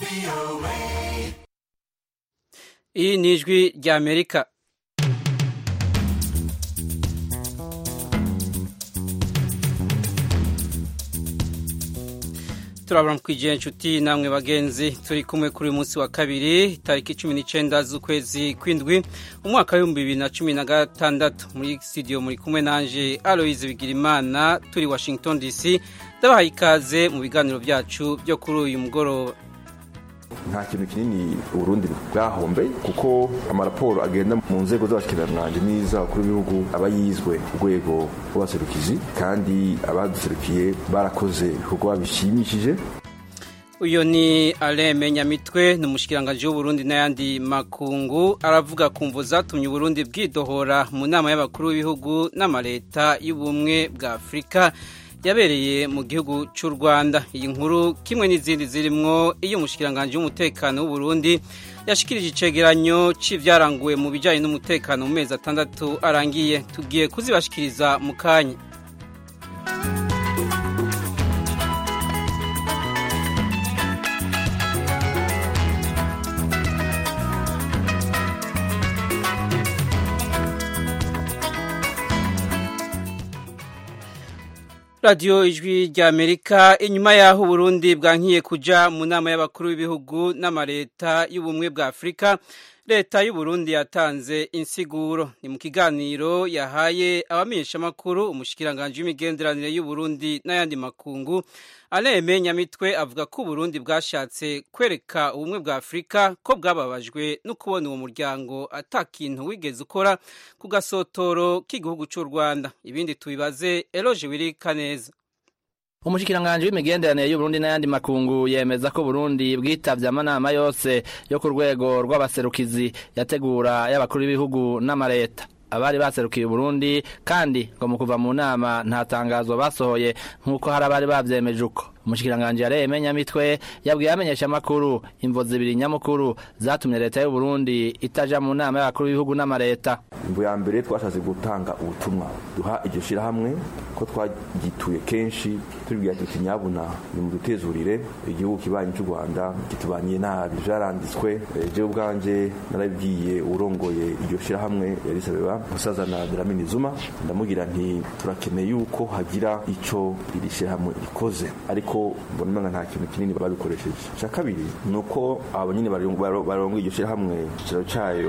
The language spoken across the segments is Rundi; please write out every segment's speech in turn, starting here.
Iyi ni ijwi ry'Amerika. Turabona kwijeye inshuti namwe bagenzi turi kumwe kuri munsi wa kabiri tariki 19 z'ukwezi kwindwi umwaka wa 2016 muri studio muri kumwe nanje Aloise Bigirimana turi Washington DC ndabahaye ikaze mu biganiro byacu byo kuri uyu mugoroba. Nta kintu kinini Burundi bwahombe kuko amaraporo agenda mu nzego z'abashikiranganje niza kuri bihugu abayizwe urwego rw'abaserukizi kandi abaduserukiye barakoze kuko babishimishije. Uyo ni Aleme Nyamitwe n'umushikiranganje w'u Burundi n'ayandi makungu aravuga kumvo zatumye Burundi bwidohora mu nama y'abakuru b'ibihugu n'amareta y'ubumwe bwa Afrika yabereye mu gihugu cy'u Rwanda. Iyi nkuru kimwe n'izindi zirimwo iyo umushikiranganje w'umutekano w'u Burundi yashikirije icegeranyo c'ivyaranguwe mu bijanye n'umutekano mu mezi 6 arangiye tugiye kuzibashikiriza mu kanya. Radio ijwi ry'Amerika inyuma yaho Burundi bwankiye kuja mu nama y'abakuru b'ibihugu n'amareta y'ubumwe bwa Afrika, leta y'u Burundi yatanze insiguro. Ni mu kiganiro yahaye abamenyesha makuru umushikiranganje w'imigenderanire y'u Burundi n'ayandi makungu. Aleme Nyamitwe avuga ko Burundi bwashatse kwereka ubumwe bwa Afrika ko bwababajwe no kubona uwo muryango atakintu wigeze ukora ku gasotoro k'igihugu cy'u Rwanda. Ibindi tubibaze Eloge Wirikaneza. Umushikiranganje w'imigenderanire y'u Burundi n'ayandi makungu yemeza ko Burundi bwitavye amanama yose yo ku rwego rw'abaserukizi yategura y'abakuru b'ibihugu n'amareta. Abari baserukiye Burundi kandi ngo mu kuva mu nama nta tangazo basohoye nkuko hari abari bavyemeje uko. Umushikiranganje Aleme Nyamitwe yabwiye amenyesha makuru imvo zibiri nyamukuru zatumye leta y'u Burundi itaja mu nama y'abakuru b'ibihugu n'amareta. Imvo ya mbere twashatse gutanga ubutumwa duha iryo shirahamwe ko twagituye kenshi tubwira tuti nyabuna ni mu dutezurire igihugu kibanye cy'u Rwanda kitubaniye nabi. Jaranditswe je ubwanje narabwiye urongoye iryo shirahamwe yarisabeba musazana Dlamini Zuma ndamugira nti turakeneye yuko hagira ico iri shirahamwe ikoze ariko mbona nta kintu kinini babikoresheje. Cya kabiri nuko abanyine barongo iryo shirahamwe cyo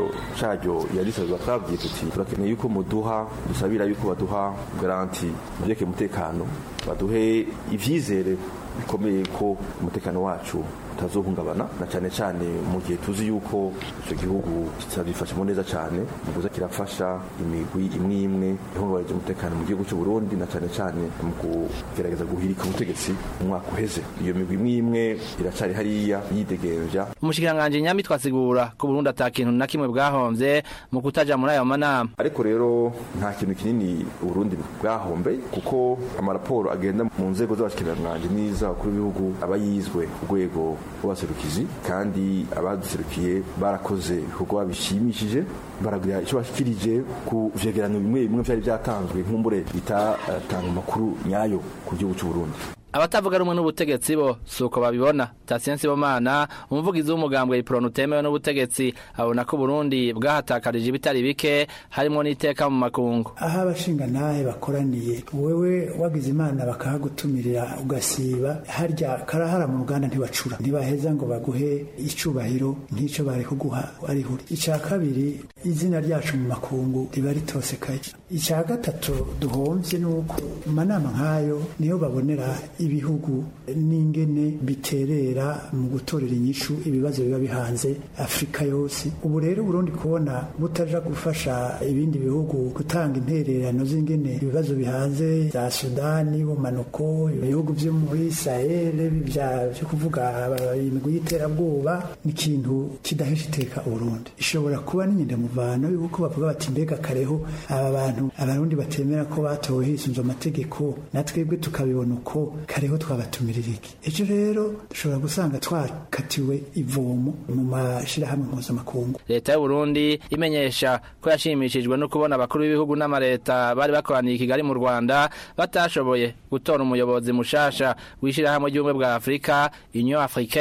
cyayo yarisabeba twabwiye tuti turakeneye yuko muduha dusabira yuko baduha garanti mujyeke mutekano baduhe ivyizere bikomeye ko umutekano wacu utazohungabana na cyane cyane mu gihe tuzi yuko icyo gihugu kitazifasha neza cyane mu kuza kirafasha imigwi imwe ihungabanya umutekano mu gihugu cy'u Burundi na cyane cyane mu kugerageza guhirika ubutegetsi mu mwaka uheze. Iyo migwi imwe iracari hariya yidegenja. Umushikiranganje Nyamitwe asigura ko Burundi atakintu na kimwe bwahomvye mu kutaja muri ayo manama. Ariko rero nta kintu kinini Burundi bwahombe kuko amaraporo agenda mu nzego z'abashikiranganje niza kuri bihugu abayizwe urwego rw'abaserukizi kandi abaduserukiye barakoze kuko babishimishije baragira icyo bashikirije ku vyegeranyo bimwe byari byatanzwe nk'umbure bitatanga makuru nyayo ku gihugu cy'u Burundi. Abatavuga rumwe n'ubutegetsi bo suko babibona. Tasiensi Bomana umuvugizi w'umugambwe Ipronu temewe n'ubutegetsi abona ko Burundi bwahatakarije bitari bike harimo n'iteka mu makungu. Aha abashinga nahe bakoraniye wewe wagize Imana bakahagutumirira ugasiba harya karahara mu Ruganda ntibacura ntibaheza ngo baguhe icubahiro nk'ico bari kuguha ari huri. Icya kabiri izina ryacu mu makungu riba ritosekaye. Icya gatatu duhomvye nuko manama nkayo niyo babonera ibihugu n'ingene biterera mu gutorera inyishu ibibazo biba bihanze Afrika yose. Ubu rero Burundi kubona butaja gufasha ibindi bihugu gutanga intererano z'ingene ibibazo bihanze za Sudani bumanuko ibihugu byo muri Sahel byo kuvuga imigwi y'iterabwoba ni ikintu kidahesha iteka Burundi. Ishobora kuba n'inyende muvano yuko bavuga bati mbega kareho aba bantu abarundi batemera ko batowe hisunze amategeko natwebwe tukabibona uko kareho twabatumirira iki. Ejo rero dushobora gusanga twakatiwe ivomo mu mashirahamwe mpuzamakungu. Leta y'u Burundi imenyesha ko yashimishijwe no kubona abakuru b'ibihugu n'amareta bari bakoraniye i Kigali mu Rwanda batashoboye gutora umuyobozi mushasha w'ishirahamwe ry'ubumwe bwa Afrika Union Africaine.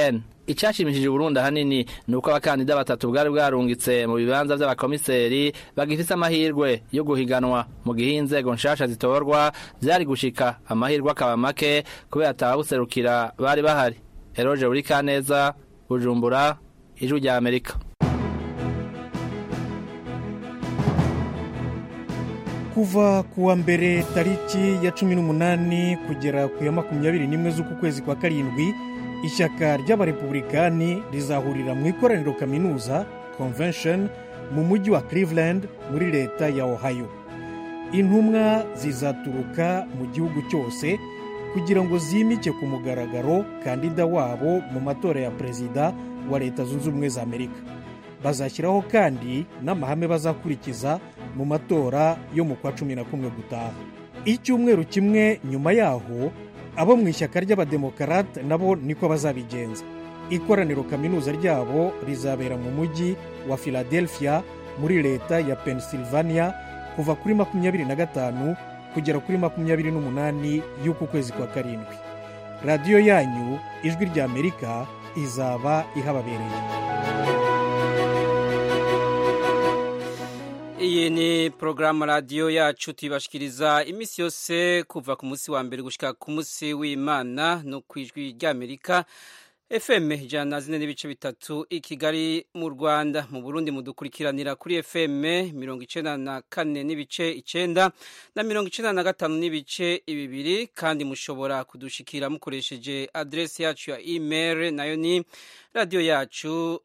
Icashimishije Burundi ahanini nuko abakandida batatu bwari bwarungitse mu bibanza by'abakomiseri bagifise amahirwe yo guhiganwa mu gihe inzego nshasha zitorwa byari gushika amahirwe akaba make kubera atababuserukira bari bahari. Eroje Urikaneza, Bujumbura, Ijwi rya Amerika. Kuva kuwa mbere tariki ya 18 kugera ku ya 21 z'uku kwezi kwa karindwi, ishyaka ry'abarepublikani rizahurira mu ikoraniro kaminuza convention mu mujyi wa Cleveland muri leta ya Ohio. Intumwa zizaturuka mu gihugu cyose kugira ngo zimike ku mugaragaro kandida wabo mu matora ya perezida wa Leta Zunze Ubumwe za Amerika. Bazashyiraho kandi n'amahame bazakurikiza mu matora yo mu kwa 11 gutaha. Icyumweru kimwe nyuma yaho, abo mu ishyaka ry'abademokarate nabo niko bazabigenza. Ikoraniro kaminuza ryabo rizabera mu mujyi wa Philadelphia muri leta ya Pennsylvania kuva kuri 25 kugera kuri 28 y'uku kwezi kwa karindwi. Radio yanyu Ijwi rya Amerika izaba ihababereye. Iyi ni programu radio yacu tibashikiriza imisi yose kuva ku munsi wa mbere gushika ku munsi w'Imana no kwijwi rya Amerika FM 104.3 i Kigali mu Rwanda. Mu Burundi mudukurikiranira kuri FM 94.9 na 95.2 kandi mushobora kudushikira mukoresheje adresse yacu ya email nayo ni radio yacu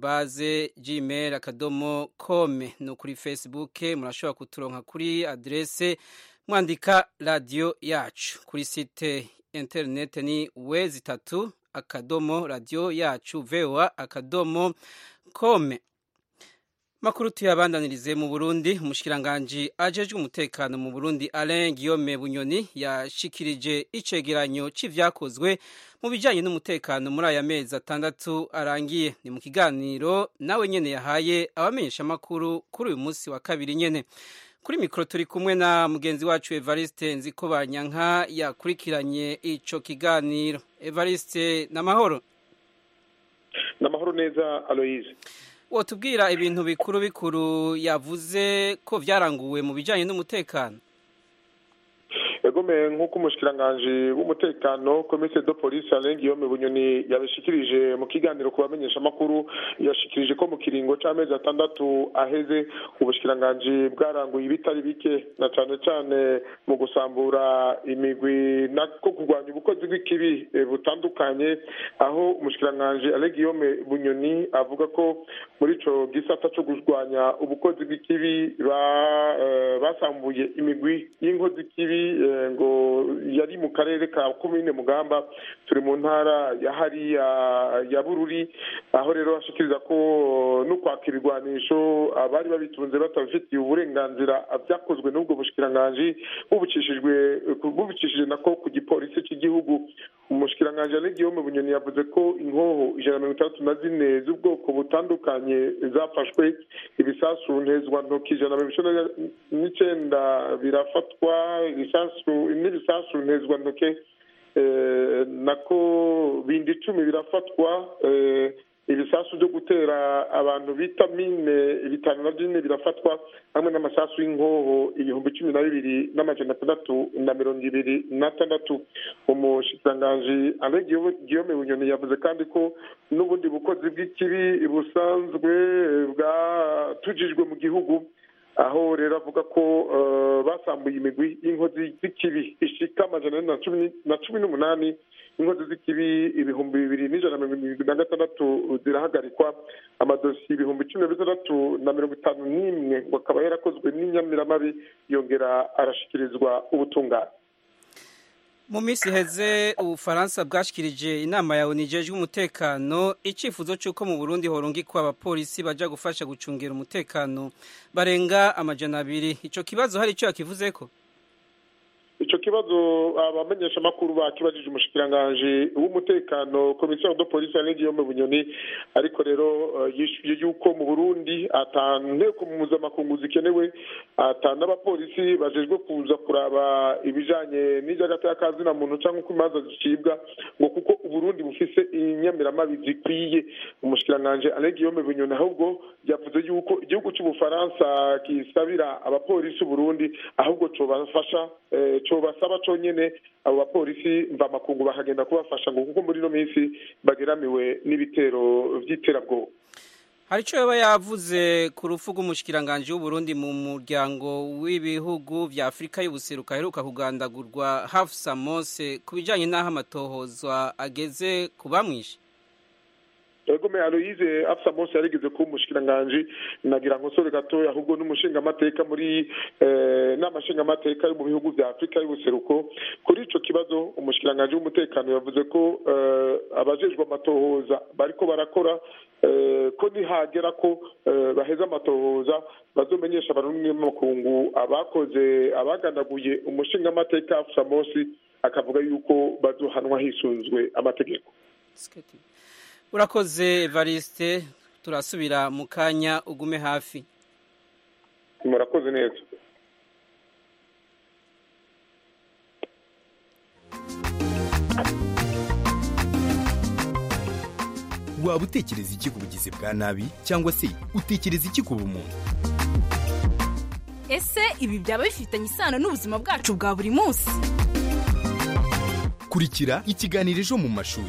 @gmail.com. no kuri Facebook murashobora kuturonka kuri adresse mwandika radio yacu. Kuri site internet ni wezi3 radio yacu voa.com. Makuru tuyabandanirize mu Burundi. Umushikiranganje ajejwe umutekano mu Burundi Alain Guillaume Bunyoni yashikirije icegeranyo c'ivyakozwe mu bijanye n'umutekano muri aya mezi 6 arangiye. Ni mu kiganiro nawe nyene yahaye abamenyesha makuru kuri uyu munsi wa kabiri nyene. Kuri mikro turi kumwe na mugenzi wacu Evariste Nzikobanyanka yakurikiranye ico kiganiro. Evariste, namahoro? Namahoro neza Aloise. Wotubwira ibintu bikuru yavuze ko vyaranguwe mu bijanye n'umutekano? Egome nk'uko umushikiranganje w'umutekano Commissaire de Police Alain Guillaume Bunyoni yabishikirije mu kiganiro ku bamenyesha makuru, yashikirije ko mu kiringo c'amezi 6 aheze ubushikiranganje bwaranguye ibitari bike na cyane mu gusambura imigwi nako kurwanya ubukozi bw'ikibi butandukanye, aho umushikiranganje Alain Guillaume Bunyoni avuga ko muri ico gisata cyo kurwanya ubukozi bw'ikibi basambuye imigwi y'inkozi z'ikibi ngo yari mu karere ka komine Mugamba, turi mu ntara ya hariya ya Bururi, aho rero ashikiriza ko no kwakirwanisho abari babitunze batafitiye uburenganzira byakozwe n'ubwo bushikiranganje bubicishije nako ku gipolisi cy'igihugu. Umushikiranganje Alain Guillaume Bunyoni yavuze ko inkoho 134 z'ubwoko butandukanye zafashwe, ibisasu ntezwa ntoki 119 birafatwa, ibisasu ntezwa ntoke nako bindi 10 birafatwa, ibisasu byo gutera abantu bita mine 5 birafatwa, hamwe n'amasasu y'inkoho 12,626. Umushikiranganje Alain Guillaume Bunyoni yavuze kandi ko n'ubundi bukozi bw'ikibi busanzwe bwatujijwe mu gihugu, aho rero avuga ko basambuye imigwi y'inkozi z'ikibi ishika 118, inkozi z'ikibi 2,176 zirahagarikwa, amadosiye 10,651 bakaba yarakozwe n'inyamiramabi, yongera arashikirizwa ubutungane. Mu minsi heze Ubufaransa bwashikirije inama ya unijejwe umutekano icifuzo cyuko mu Burundi horungikwa abapolisi baja gufasha gucungera umutekano barenga 200. Ico kibazo hari ico yakivuzeko? Ico kibazo abamenyesha makuru bakibajije umushikiranganje w'umutekano commissaire de police Guillaume Bunyoni ariko rero yishuye yuko mu Burundi atanteko mpuzamakungu zikenewe n'abapolisi bajejwe kuza kuraba ibijanye n'ijagata y'akazi na muntu cyangwa uko imanza zicibwa ngo kuko Uburundi bufise inyamiramabi zikwiye. Umushikiranganje Guillaume Bunyoni ahubwo yavuze yuko igihugu cy'Ubufaransa kisabira abapolisi Burundi ahubwo cobafasha cobasaba conyene abo bapolisi mva makungu bahagenda kubafasha ngo kuko muri no minsi bageramiwe n'ibitero vy'iterabwoba. hari ico yoba yavuze ku rupfu rw'umushikiranganje w'Uburundi mu muryango w'ibihugu vya Afrika y'ubuseruka aheruka kugandagurwa Hafsa Mose kubijanye n'aho amatohozwa ageze kubamwishe. Ego me Aloise Hafsa Mose yarigeze ku mushikiranganje nagira ngo sore gatoya ahubwo n'umushinga amateka muri n'amashinga amateka yo mu bihugu vya Afrika y'ubuseruko. Kuri ico kibazo umushikiranganje w'umutekano yavuze ko abajejwe amatohoza bariko barakora ko nihagera ko baheza amatohoza bazomenyesha abarundi n'amakungu abakoze abagandaguye umushinga amateka Hafsa Mose akavuga yuko bazohanwa hisunzwe amategeko. Urakoze Evariste, turasubira mu kanya ugume hafi. Murakoze neza. Waba utekereza iki ku bugizi bwa nabi cyangwa se utekereza iki ku bumuntu? Ese ibi byaba bifitanye isano n'ubuzima bwacu bwa buri munsi? Kurikira ikiganiro Ejo mu mashuri.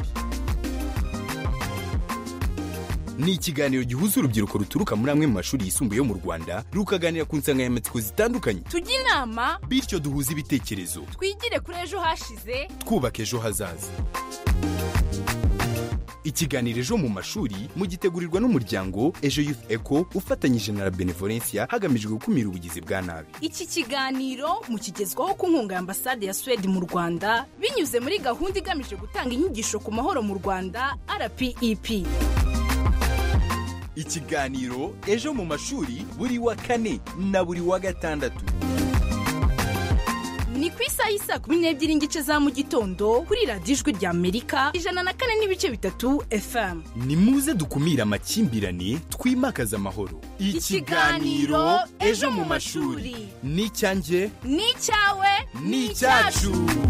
Ni ikiganiro gihuza urubyiruko ruturuka muri amwe mu mashuri yisumbuye yo mu Rwanda rukaganira ku nsanganyamatsiko zitandukanye. Tujye inama bityo duhuze ibitekerezo. Twigire kuri ejo hashize, twubaka ejo hazaza. Ikiganiro Ejo mu mashuri mugitegurirwa n'umuryango Ejo Youth Eco ufatanyije na Benevolencia hagamijwe gukumira ubugizi bwa nabi. Iki kiganiro mukigezwaho ku nkunga ya Ambasade ya Sweden mu Rwanda binyuze muri gahunda igamije gutanga inyigisho ku mahoro mu Rwanda RPEP. Ikiganiro Ejo mu mashuri buri wa kane na buri wa gatandatu. Ni ku isaha y'isa 12:00 za mu gitondo kuri radiyo Ijwi rya Amerika 104.3 FM. Ni muze dukumira amakimbirane twimakaza amahoro. Ikiganiro Ejo mu mashuri ni icyanjye, ni icyawe, ni icyacu.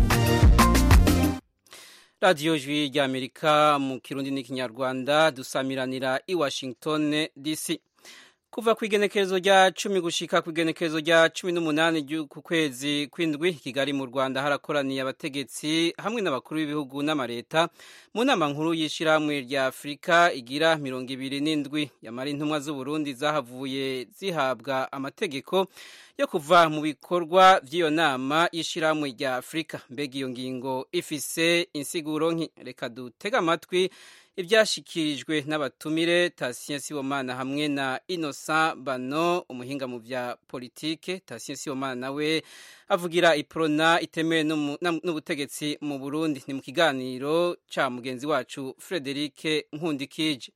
Radio Ijwi rya Amerika mu Kirundi n'Ikinyarwanda dusamiranira i Washington DC. Kuva kwigenekerezo rya 10 gushika kwigenekerezo rya 18 ku kwezi kw'indwi Kigali mu Rwanda harakoraniye abategetsi hamwe n'abakuru b'ibihugu n'amareta mu nama nkuru y'ishiramwe rya Afrika igira 27 yamara intumwa z'u Burundi zahavuye zihabwa amategeko yo kuva mu bikorwa by'iyo nama y'ishiramwe rya Afrika. Mbega iyo ngingo ifise insiguro nki? Reka dutega amatwi ibyashikirijwe n'abatumire Tatien Sibomana hamwe na Innocent Bano umuhinga mu vya politike. Tatien Sibomana nawe avugira iprona itemewe n'ubutegetsi mu Burundi. Ni mu kiganiro ca mugenzi wacu Frederic Nkundikije.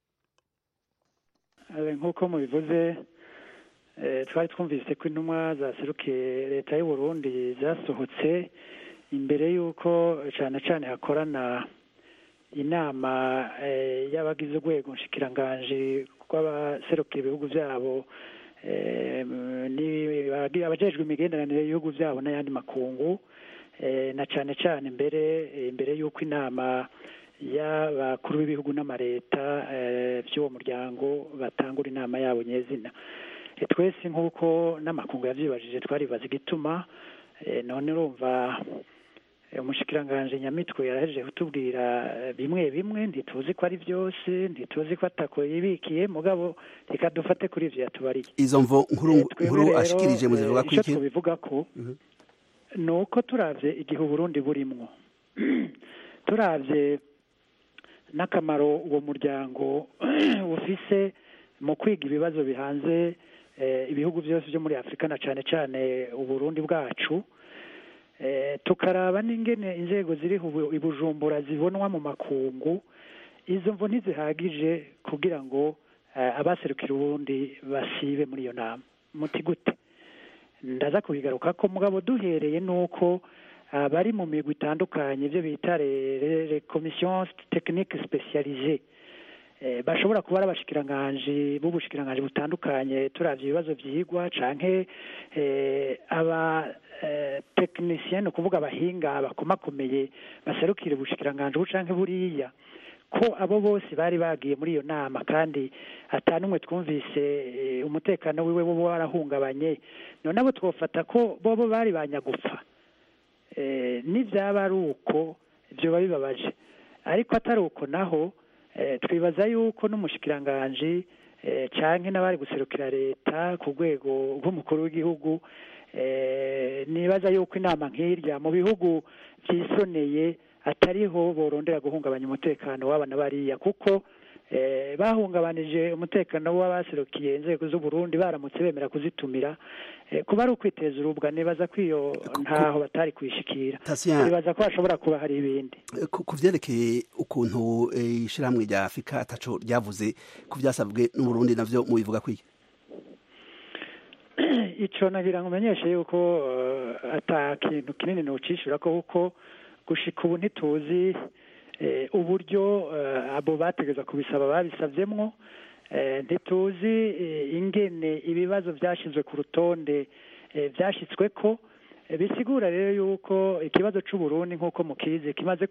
Nk'uko mubivuze twari twumvise ko intumwa zaserukiye leta y'u Burundi zasohotse imbere y'uko cyane hakorana inama y'abagize urwego nshikiranganje rw'abaserukira ibihugu byabo abajejwe imigenderanire y'ibihugu byabo n'ayandi makungu na cyane imbere y'uko inama y'abakuru b'ibihugu n'amareta by'uwo muryango batangura inama yabo nyezina. Twese nk'uko n'amakungu yavyibajije twaribaza igituma none urumva umushikiranganje Nyamitwe yarahejeje kutubwira bimwe ntituzi ko ari byose, ntituzi ko atako yibikiye mugabo reka dufate kuri ivyo yatubariye. Izo mvo nkuru ashikirije muzivuga ko iki? Tubivuga ko nuko turavye igihe Burundi burimwo turavye n'akamaro uwo muryango ufise mu kwiga ibibazo bihanze ibihugu byose byo muri Afrika na cyane Uburundi bwacu, tukaraba n'ingene inzego ziri ibujumbura zibonwa mu makungu. Izo mvo ntizihagije kugira ngo abaserukira Uburundi basibe muri iyo nama. Muti gute? Ndaza kubigaruka ko mugabo duhereye nuko bari mu migwi itandukanye ibyo bita commission technique spécialisée bashobora kuba ari abashikiranganji b'ubushikiranganji butandukanye turavye ibibazo vyigwa canke aba technicien no kuvuga abahinga bakomakomeye baserukira ubushikiranganji canke buriya ko abo bose bari bagiye muri iyo nama kandi atanumwe twumvise umutekano wiwe bo warahungabanye none abo twofata ko bobo bari banyagupfa n'ivyaba ari uko ivyo babibabaje ariko atari uko naho twibaza yuko n'umushikiranganji canke n'abari guserukira leta ku rwego rw'umukuru w'igihugu nibaza yuko inama nk'irya mu bihugu vyisoneye atariho borondera guhungabanya umutekano w'abana bariya kuko bahungabanije umutekano w'abaserukiye inzego z'u Burundi baramutse bemera kuzitumira kuba ari ukwiteza urubwa nibaza ko iyo ntaho batari kwishikira nibaza ko hashobora kuba hari ibindi ku vyerekeye ukuntu ishirahamwe rya Afrika ataco ryavuze ku vyasabwe n'u Burundi navyo mubivuga kwiki ico nagira ngumenyeshe yuko ata kintu kinini nocishura ko kuko gushika ubu ntituzi uburyo abo bategeza kubisaba babisavyemwo ntituzi ingene ibibazo vyashizwe ku rutonde vyashitsweko bisigura rero yuko ikibazo c'u Burundi nk'uko mukizi kimaze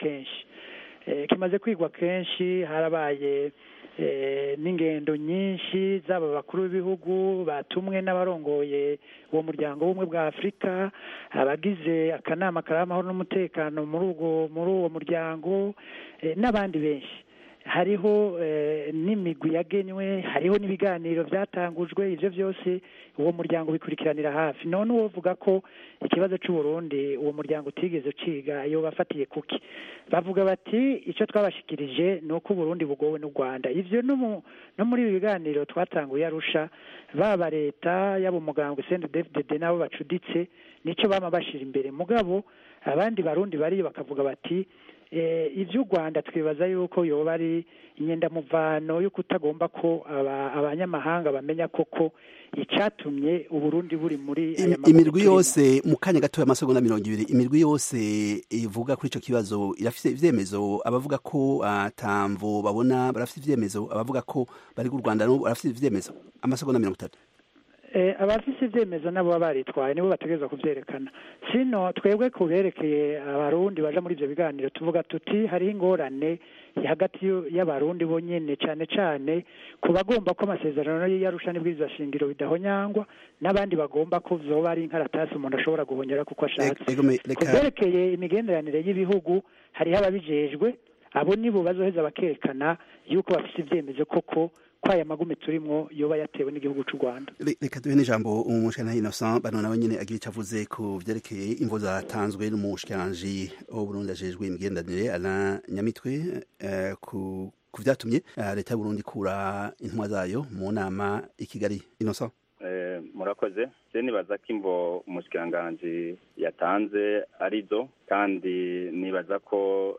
kwigwa kenshi harabaye n'ingendo nyinshi z'aba bakuru b'ibihugu batumwe n'abarongoye uwo muryango w'ubumwe bwa Afurika abagize akanama karamahoro n'umutekano muri uwo muryango n'abandi benshi hariho n'imigwi yagenywe hariho n'ibiganiro byatangujwe ivyo byose uwo muryango bikurikiranira hafi none uwovuga ko ikibazo c'u Burundi uwo muryango utigeze ciga iyo bafatiye kuki bavuga bati ico twabashikirije nuko Burundi bugowe n'u Rwanda ivyo no muri ibi biganiro twatanguye Arusha baba leta yabo muganga CNDD-FDD nabo bacuditse nico bama bashira imbere mugabo abandi barundi bari bakavuga bati ivyo Rwanda twibaza yuko yoba ari inyendamuvano yo kutagomba ko abanyamahanga bamenya koko icatumye Uburundi buri muri imirwi yose mu kanya gato y'amasegonda 20 imirwi yose ivuga kuri ico kibazo irafise ivyemezo abavuga ko atamvo babona barafise ivyemezo abavuga ko bari ku Rwanda no barafise ivyemezo amasegonda 30 abafise ivyemezo nabo baritwaye nibo bategeza kuvyerekana sino twebwe kuberekeye abarundi baje muri ivyo biganiro tuvuga tuti hari ingorane hagati y'abarundi bonyene cane ku bagomba ko amasezerano y'Arusha n'ibwirizwa shingiro bidahonyangwa n'abandi bagomba ko vyoba ari inkaratasi umuntu ashobora guhonyera kuko ashatse kuberekeye imigenderanire y'ibihugu hariho ababijejwe abo nibo bazoheza bakerekana yuko bafise ivyemezo koko kwaya magume turimwo yoba yatewe n'igihugu c'u Rwanda reka duhe n'ijambo umushana Innocent bano nawe nyene agira icavuze ku vyerekeye imvo zatanzwe n'umushikiranje wo Burundi ajejwe imigendanire Alain Nyamitwe ku vyatumye leta y'u Burundi kura intwa zayo mu nama i Kigali Innocent murakoze je nibaza ko imvo umushikiranganje yatanze arizo kandi nibaza ko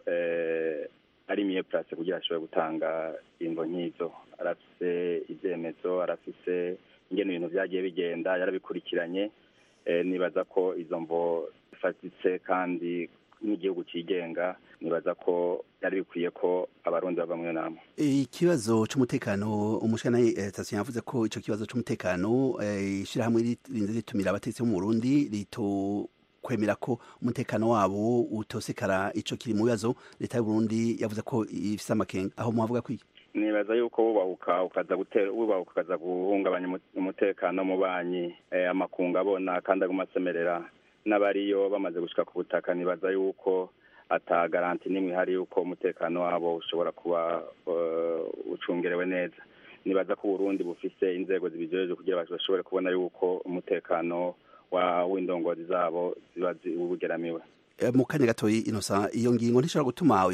ari miye place kugira ashobore gutanga imvo nkizo arafise ivyemezo arafise ingene ibintu vyagiye bigenda yarabikurikiranye nibaza ko izo mvo fatitse kandi n'igihugu cigenga nibaza ko yari bikwiye ko abarundi bava mu nama ikibazo c'umutekano umushana station yavuze ko ico kibazo c'umutekano ishira hamwe ririnze ritumira abatetsi mu Burundi rito kwemera ko umutekano wabo utosekara ico kiri mu bibazo leta y'u Burundi yavuze ko ifise amakenga aho muhavuga kwiki nibaza yuko ukaza guhungabanya umutekano mu banyi amakunga abona kandi agumasemerera n'abariyo bamaze gushika ku butaka nibaza yuko ata garanti nimwe hari yuko umutekano wabo ushobora kuba ucungerewe neza nibaza ko Burundi bufise inzego zibijeje kugira bashobore kubona yuko umutekano w'indongozi zabo ziba ubugeramiwe mu kanya gatoyi Innocent iyo ngingo ntishobora gutuma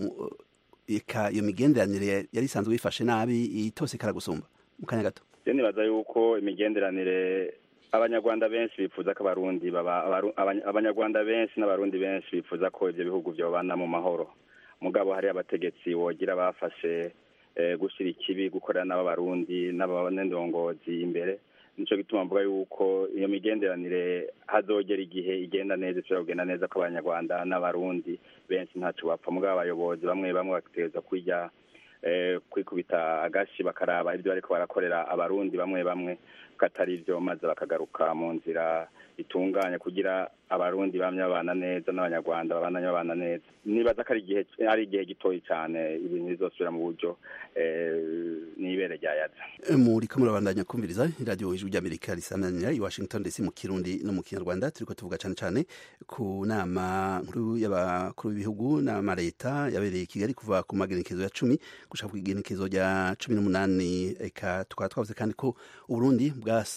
iyo migenderanire yari isanzwe bifashe nabi itosekara gusumba mu kanya gato nibaza yuko imigenderanire abanyarwanda benshi bifuza ko abarundi abanyarwanda benshi n'abarundi benshi bifuza ko ivyo bihugu vyobana mu mahoro mugabo hari abategetsi wogira bafashe gushira ikibi gukorera n'abarundi n'abandongozi imbere nico gituma mvuga yuko iyo migenderanire hazogera igihe igenda neza, ishobora kugenda neza ko abanyarwanda n'abarundi benshi ntaco bapfa, mugabo abayobozi bamwe bamwe bategerezwa kujya kwikubita agashi bakaraba ibyo bariko barakorera abarundi bamwe bamwe katari ivyo, maze bakagaruka mu nzira itunganye kugira abarundi bamye babana neza n'abanyarwanda babandanye babana neza. Nibaza ko ari igihe gitoyi cyane ibintu bizosubira mu buryo n'ibere ryayaza. Muriko murabandanya kumviriza radio Ijwi ry'Amerika risananira i Washington DC mu Kirundi no mu Kinyarwanda. Turiko tuvuga cyane ku nama nkuru y'abakuru b'ibihugu n'amareta yabereye i Kigali kuva ku magenekezo ya 10 gushaka ku igenekezo rya 18. Eka tukaba twavuze kandi ko Uburundi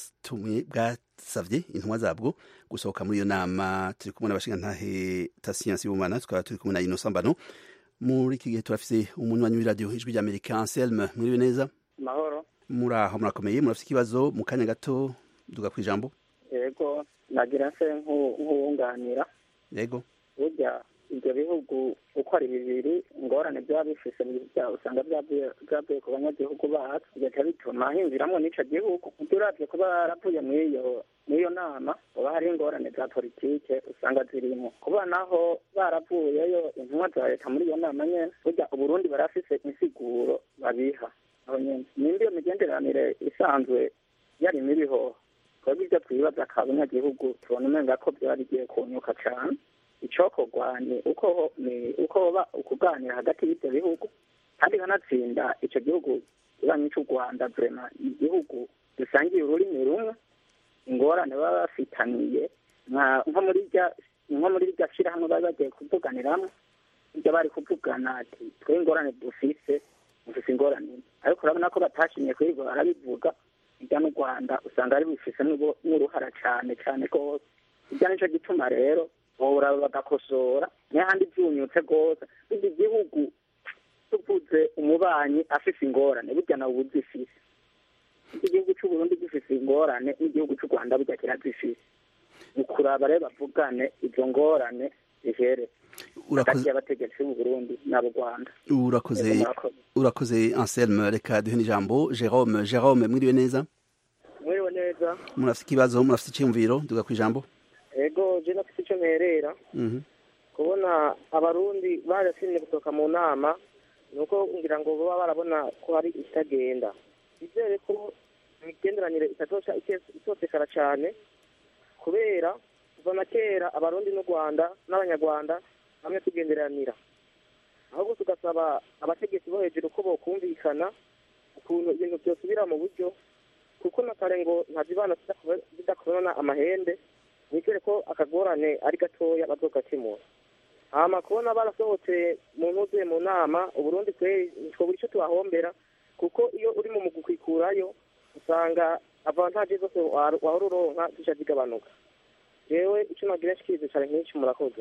bwasavye intumwa zabwo gusohoka muri iyo nama. Turi kumwe n'abashingantahe Tasiyansi Sibomana, tukaba turi kumwe na Innocent Mbano. Muri iki gihe turafise umunywanyi w'iradio Ijwi ry'Amerika Anselme. Mwiriwe neza? Mahoro. Muraho, murakomeye? Murafise ikibazo mu kanya gato duga kwijambo? Yego, nagira se nk'uwunganira. Yego. Burya ibyo bihugu uko ari bibiri ingorane byaba bifise usanga byavuye ku banyagihugu bacu, bigaca bituma hinjiramwo n'ico gihugu. Uravye kuba baravuye mw'iyo nama uba hari ingorane za politike usanga zirimo. Kuba naho baravuyeyo intumwa za leta muri iyo nama nyene, burya Uburundi barafise insiguro babiha aho nyene. Nimba iyo migenderanire isanzwe yari miriho, twebwe ivyo twibaza ka banyagihugu tubona umenga ko vyari bigiye kunyuka cane. Icokorwa ni uko ukuganira hagati y'ivyo bihugu, kandi kanatsinda ico gihugu kibanyi c'u Rwanda vrema igihugu dusangiye ururimi rumwe. Ingorane baba bafitaniye nko muri rya shirahamwe bari bagiye kuvuganiramwo, ibyo bari kuvugana ati twe ingorane dufise ingorane, ariko urabona ko batashimye kwiga barabivuga. Irya n'u Rwanda usanga ari bifise n'uruhara cane rwose. Irya nico gituma rero bora bagakosora n'ahandi byunyutse rwose. Iki gihugu tuvuze umubanyi afise ingorane burya nawe uzifise. Iki gihugu cy'u Burundi gifise ingorane n'igihugu cy'u Rwanda burya kirazifise. Ukuraba rero bavugane izo ngorane zihere hagati y'abategetsi b'u Burundi n'abo Rwanda. Urakoze Anselme. Reka duhe n'ijambo Jerome. Mwiriwe neza? Mwiriwe neza. Murafise ikibazo, murafise icyumviro duga kwijambo? Ego je nafise icyo mperera kubona abarundi barasimye gusohoka mu nama, nuko ngira ngo baba barabona ko hari itagenda. Bizere ko imigenderanire itotekara cyane, kubera kuva na kera abarundi n'u Rwanda n'abanyarwanda hamwe tugenderanira. Ahubwo tugasaba abategetsi bo hejuru ko bokumvikana ukuntu ibintu byosubira mu buryo, kuko na kare ngo ntazibana zidakorana amahembe. Nikere ko akagorane ari gatoya bazogakemura. Hama kubona barasohotse mu ntuze mu nama, Uburundi kwe twobura ico tubahombera, kuko iyo uri mu kwikurayo usanga avantage zose wahora uronka zica zigabanuka. Jewe ico nagira shikize cyane nk'iki.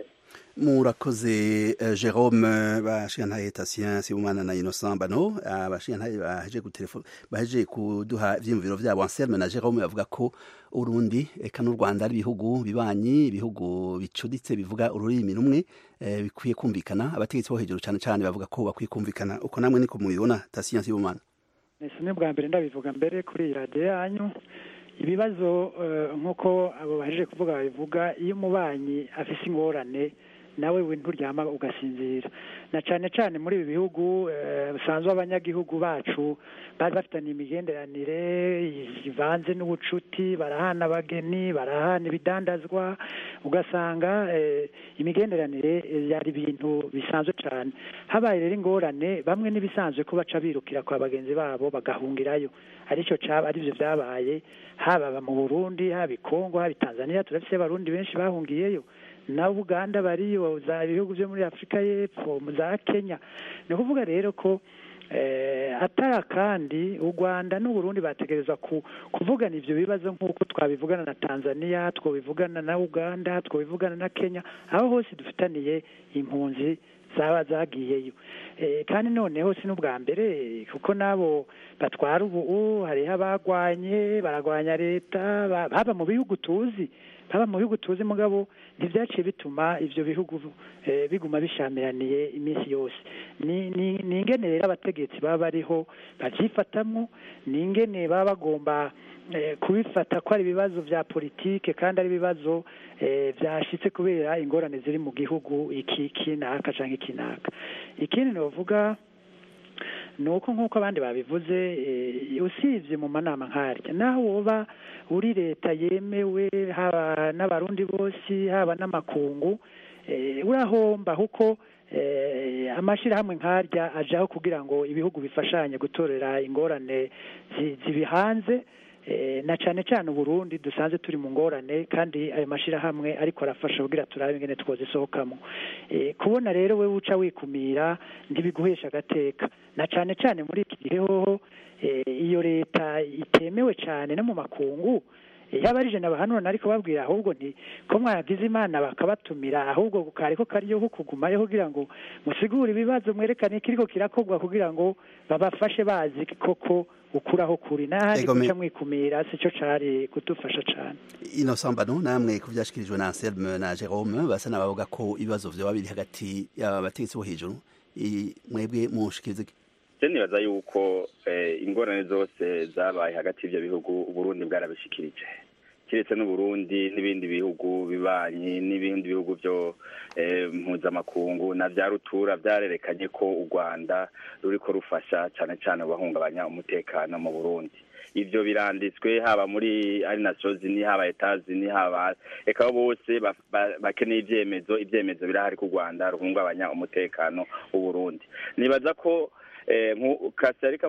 Murakoze Jerome. Bashingantahe Tasiyansi Sibomana na Innocent Mbano, abashingantahe baheje kuduha ivyiyumviro vyabo. Anselme na Jerome bavuga ko Urundi eka n'u Rwanda ari ibihugu bibanyi, ibihugu bicuditse bivuga ururimi rumwe, bikwiye kumvikana. Abategetsi bo hejuru cyane bavuga ko bakwiye kumvikana. Uko namwe niko mubibona Tasiyansi Sibomana? Nese bwa mbere ndabivuga mbere kuri radio yanyu. Ibibazo nk'uko abo bahejeje kuvuga babivuga, iyo umubanyi afise ingorane nawe nturyama ugasinzira. Na cyane muri ibi bihugu bisanzwe abanyagihugu bacu bari bafitanye imigenderanire ivanze n'ubucuti, barahana abageni, barahana ibidandazwa, ugasanga imigenderanire yari ibintu bisanzwe cyane. Habaye rero ingorane, bamwe n'ibisanzwe ko baca birukira kwa bagenzi babo bagahungirayo. Aricyo arivyo vyabaye haba mu Burundi, haba i Kongo, haba i Tanzania. Turafise abarundi benshi bahungiyeyo, na Uganda bariyo, za ibihugu byo muri Afrika y'Epfo, za Kenya. Ni kuvuga rero ko atara kandi u Rwanda n'u Burundi bategerezwa kuvugana ivyo bibazo nk'uko twabivugana na Tanzania, twabivugana na Uganda, twabivugana na Kenya, aho hose dufitaniye impunzi zaba zagiyeyo. Kandi noneho si n'ubwa mbere, kuko nabo batwara ubu hariho abagwanya leta, haba mu bihugu tuzi haba mu bihugu tuzi mugabo ntivyaciye bituma ivyo bihugu biguma bishamiraniye iminsi yose. Ni ingene rero abategetsi baba bariho bavyifatamwo, ni ingene baba bagomba kubifata ko ari ibibazo vya politike kandi ari ibibazo vyashitse kubera ingorane ziri mu gihugu iki kinaka canke ikinaka. Ikindi novuga nuko nk'uko abandi babivuze usivye mu manama nk'arya naho woba uri leta yemewe haba n'abarundi bose haba n'amakungu urahomba kuko amashirahamwe nk'arya ajaho kugira ngo ibihugu bifashanye gutorera ingorane zibihanze na cane cane Burundi dusanze turi mu ngorane kandi ayo mashirahamwe ariko arafasha kugira turabe ingene twozisohokamo. Kubona rero we uca wikumira ntibiguhesha agateka na cane cane muri iki gihe hoho iyo leta itemewe cane no mu makungu yabarije nabahanura ariko babwira ahubwo nti ko mwagize Imana bakabatumira ahubwo kariko kariyo kugumayo kugira ngo musigure ibibazo mwerekane kiriko kirakogwa kugira ngo babafashe bazi koko ukuraho kuri nahandi kuca mwikumira sico cari kudufasha cane. Inosambano namwe kuvyashikirijwe na Anselme na Jerome basa nabavuga ko ibibazo vyo babiri hagati y'abategetsi bo hejuru mwebwe mushikirize nibaza yuko ingorane zose zabaye hagati y'ivyo bihugu Uburundi bwarabishikirije kiretse n'Uburundi n'ibindi bihugu bibanyi n'ibindi bihugu byo mpuzamakungu na vya rutura vyarerekanye ko u Rwanda ruriko rufasha cane cane bahungabanya umutekano mu Burundi. Ivyo biranditswe haba muri ari Nations Unies haba Etats Unis haba eka bose bakeneye ivyemezo birahari ku Rwanda ruhungabanya umutekano w'u Burundi. Nibaza ko Tasarika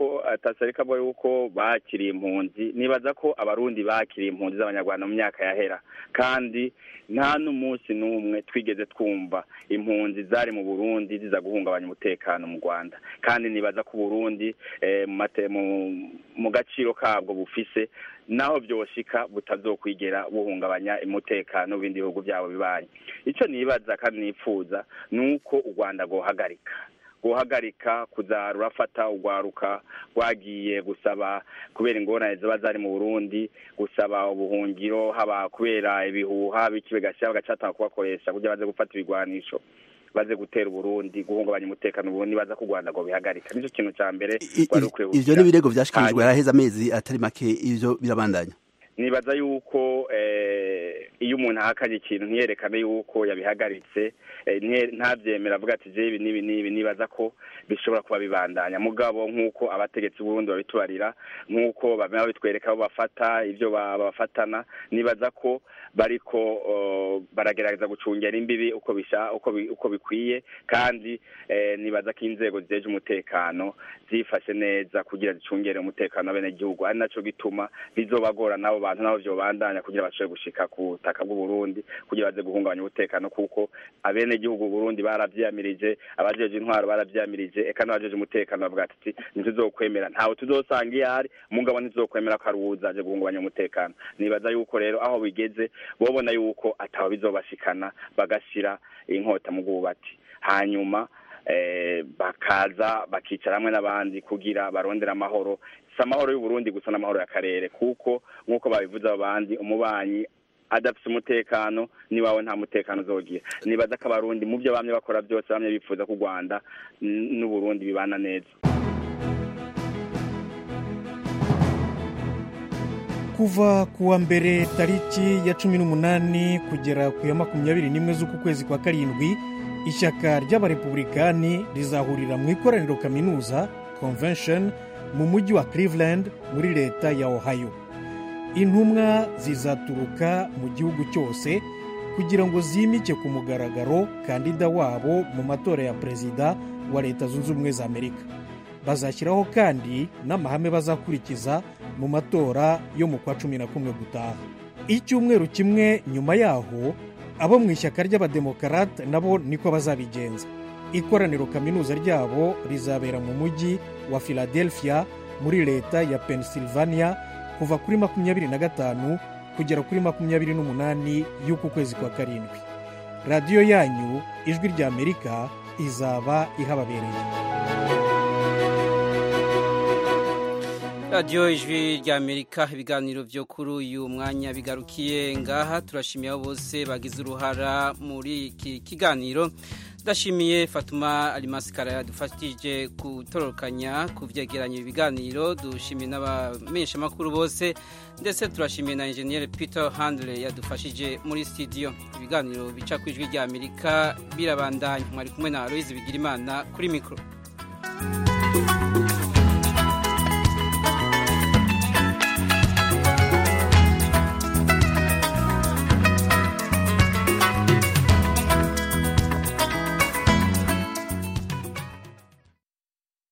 boy yuko bakiriye impunzi nibaza ko abarundi bakiriye impunzi z'abanyarwanda mu myaka yahera kandi nta n'umunsi n'umwe twigeze twumva impunzi zari mu Burundi ziza guhungabanya umutekano mu Rwanda kandi nibaza ko Burundi mu gaciro kabwo bufise naho byoshika butazokwigera buhungabanya umutekano w'ibindi bihugu byabo bibanye. Ico nibaza kandi nipfuza nuko u Rwanda guhagarika kuza rurafata ugwaruka rwagiye gusaba kubera ingorane ziba zari mu Burundi gusaba ubuhungiro haba kubera ibihuha bikibegasha bagacata kubakoresha kugira baze gufata ibigwanisho baze gutera Burundi guhungabanya umutekano Burundi baza ku Rwanda ngo bihagarika nico kintu ca mbere ivyo ni birego vyashikirijwe yaraheza amezi atari make ivyo birabandanya. Nibaza yuko iyo umuntu ahakanye ikintu ntiyerekane yuko yabihagaritse ntavyemera avuga ati je ibi nibaza ko bishobora kuba bibandanya mugabo nk'uko abategetsi Burundi babitubarira nk'uko bamwe bitwereka abo bafata ivyo bafatana nibaza ko bariko baragerageza gucungera imbibi uko bikwiye kandi nibaza ko inzego zijeje umutekano zifashe neza kugira zicungere umutekano w'abene gihugu ari naco gituma bizobagora nabo bantu nabo vyo bandanya kugira bashobore gushika ku butaka bw'u Burundi kugira baze guhungabanya umutekano kuko abene gihugu Burundi baravyamirije abajeje intwaro baravyamirije eka n'abajeje umutekano bavuga ati ntizokwemera ntawe tuzosanga iyari mugabo ntizokwemera ko aruzaje guhungabanya umutekano. Nibaza yuko rero aho bigeze bobona yuko ataho bizobashikana bagashira inkota mu bwubati hanyuma bakaza bakicara hamwe n'abandi kugira barondera amahoro samahoro y'u Burundi gusa n'amahoro y'akarere kuko nkuko babivuze abandi umubanyi adafite umutekano ni wawe nta mutekano uzogira. Nibaza ko abarundi mu byo bamye bakora byose bamye bifuza ku Rwanda n'u Burundi bibana neza. Kuva kuwa mbere tariki ya 18 kugera ku ya 21 z'uku kwezi kwa karindwi ishyaka ry'abarepublikani rizahurira mu ikoraniro kaminuza convention mu mujyi wa Cleveland muri leta ya Ohio. Intumwa zizaturuka mu gihugu cyose kugira ngo zimike ku mugaragaro kandida wabo mu matora ya perezida wa Leta Zunze Ubumwe za Amerika. Bazashyiraho kandi n'amahame bazakurikiza mu matora yo mu kwa 11 gutaha. Icyumweru kimwe nyuma yaho abo mu ishyaka ry'abademokarate nabo niko bazabigenza. Ikoraniro kaminuza ryabo rizabera mu mujyi wa Philadelphia muri leta ya Pennsylvania kuva kuri 25 kugera kuri 28 y'uku kwezi kwa karindwi. Radiyo yanyu Ijwi rya Amerika izaba ihababereye. radiyo ijwi ry'Amerika ibiganiro byo kuri uyu mwanya bigarukiye ngaha turashimiye abo bose bagize uruhara muri iki kiganiro ndashimiye Fatuma Alimasikara yadufashije gutororokanya kuvyegeranya ibiganiro dushimiye n'abamenyesha makuru bose ndetse turashimiye na engineer Peter Handle yadufashije muri studio ibiganiro bica ku ijwi ry'Amerika birabandanya mwari kumwe na Aloise Bigirimana kuri micro